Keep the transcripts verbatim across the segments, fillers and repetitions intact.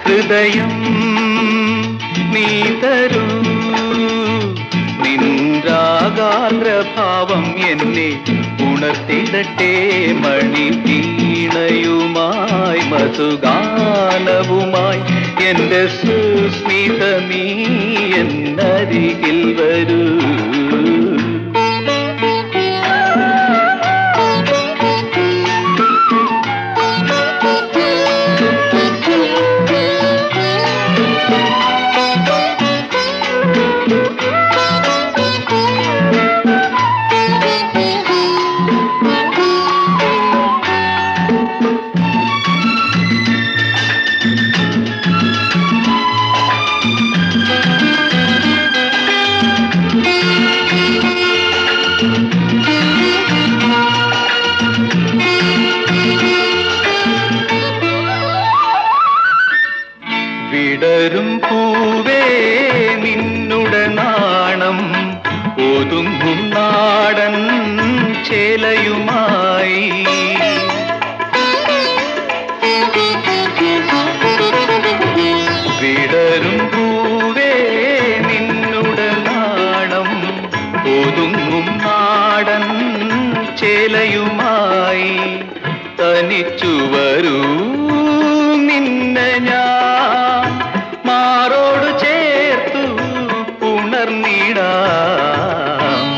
ഹൃദയം നീ തരൂ, നിൻരാഗാർദ്രഭാവം എന്നെ ഉണർത്തിടട്ടെ. മണി വീണയുമായി മധുഗാനവുമായി എന്റെ സുസ്മിത നീ എന്നരികിൽ വരൂ. വിടരും പൂവേ നിന്നുടെ നാണം ഒതുങ്ങും നാടൻ ചേലയുമായി. വിടരും പൂവേ നിന്നുടെ നാണം ഒതുങ്ങും നാടൻ ചേലയുമായി തനിച്ചു വരൂ. നിന്നെ ഞാൻ മാറോട് ചേർത്തു പുണർന്നിടാം.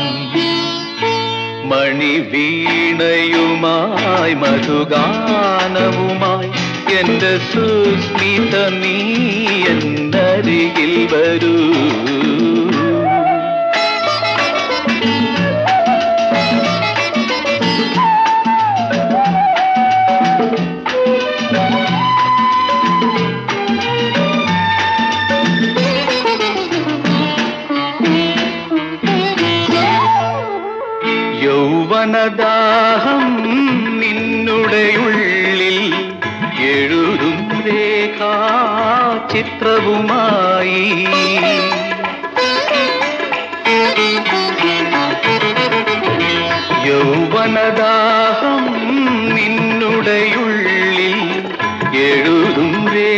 മണി വീണയുമായി മധുഗാനവുമായി എന്റെ സുസ്മിത നീ എന്നരികിൽ വരൂ. യൗവനദാഹം നിന്നുടെ ഉള്ളിൽ എഴുതും രേഖാചിത്രവുമായി. യൗവനദാഹം നിന്നുടെ ഉള്ളിൽ എഴുതും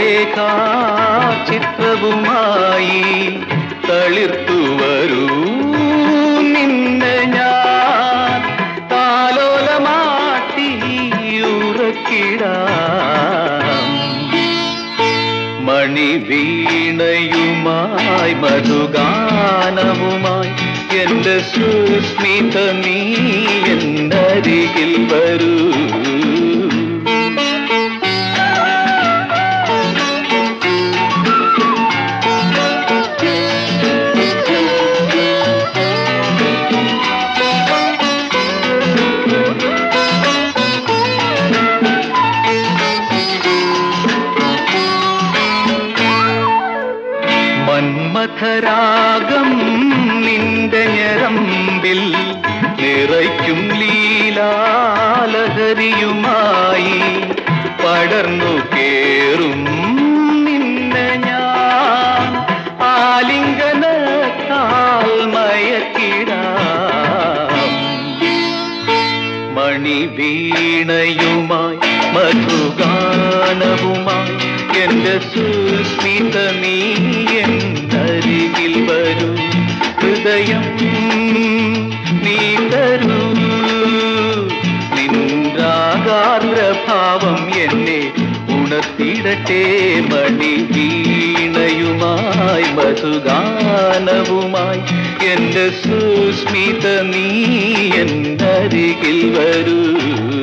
രേഖാചിത്രവുമായി തളിർത്തു വരൂ. നിന്നെ ഞാൻ താലോലമാട്ടി ഉറക്കിടാം. മണി വീണയുമായി മധുഗാനവുമായി എന്റെ സുസ്മിത നീ എന്നരികിൽ വരൂ. മന്മഥരാഗം നിന്റെ ഞരമ്പിൽ നിറയ്ക്കും ലീലാലഹരിയുമായി പടർന്നു കേറും. നിന്നെ ഞാൻ ആലിംഗനത്താൽ മയക്കിടാം. മണി വീണയുമായി മധുഗാനവുമായി എന്റെ സുസ്മിത നീ എന്നരികിൽ വരൂ. ഹൃദയം നീ തരൂ, നിൻരാഗാർദ്രഭാവം എന്നെ ഉണർത്തിടട്ടെ. മണി വീണയുമായി മധുഗാനവുമായി എന്റെ സുസ്മിത നീ എന്നരികിൽ വരൂ.